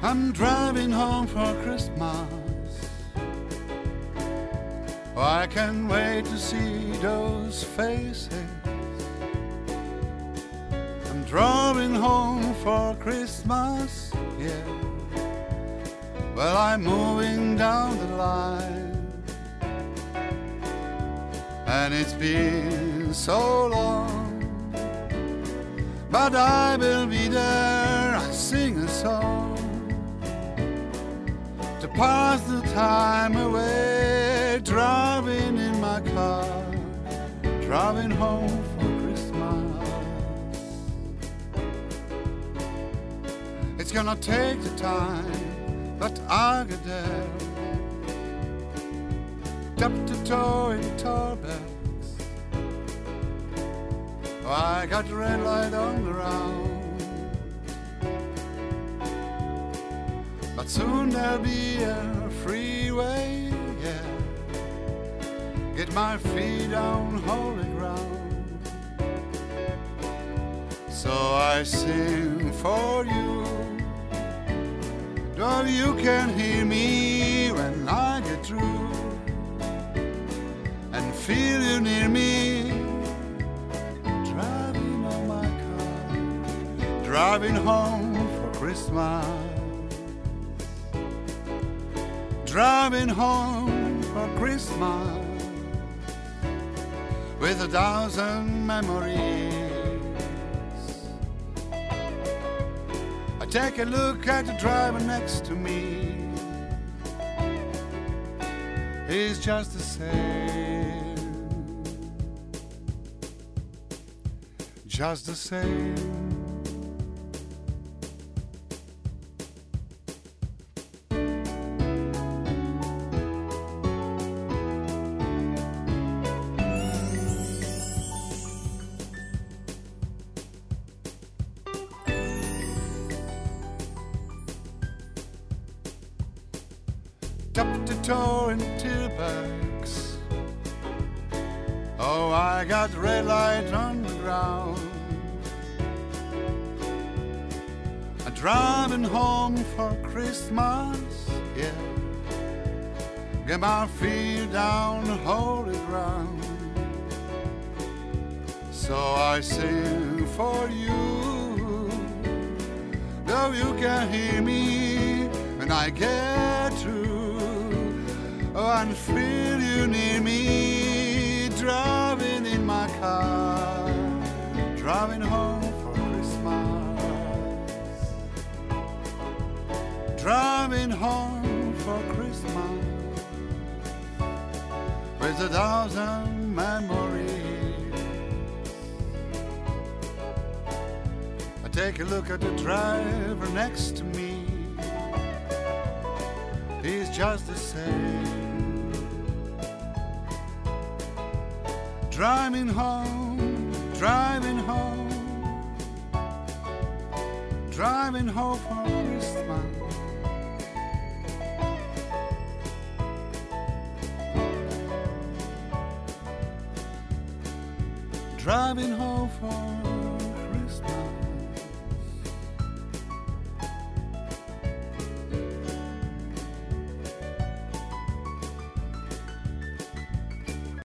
I'm driving home for Christmas. Oh, I can't wait to see those faces. I'm driving home for Christmas, yeah. Well, I'm moving down the line, and it's been so long, but I will be there. I sing a song to pass the time away, driving in my car, driving home for Christmas. It's gonna take the time, but I'll get there, top to toe in tall bags. Oh, I got the red light on the round, but soon there'll be a freeway, yeah. Get my feet on holy ground. So I sing for you, though you can hear me when I get through, and feel you near me, driving on my car, driving home for Christmas. Driving home for Christmas with 1,000 memories. I take a look at the driver next to me. He's just the same, just the same. Top to toe in tailbacks. Oh, I got red light on the ground. I'm driving home for Christmas, yeah. Get my feet down holy ground. So I sing for you, though you can't hear me when I get through. Oh, and feel you near me, driving in my car, driving home for Christmas, driving home for Christmas with 1,000 memories. I take a look at the driver next to me. He's just the same, driving home, driving home, driving home for Christmas. Driving home for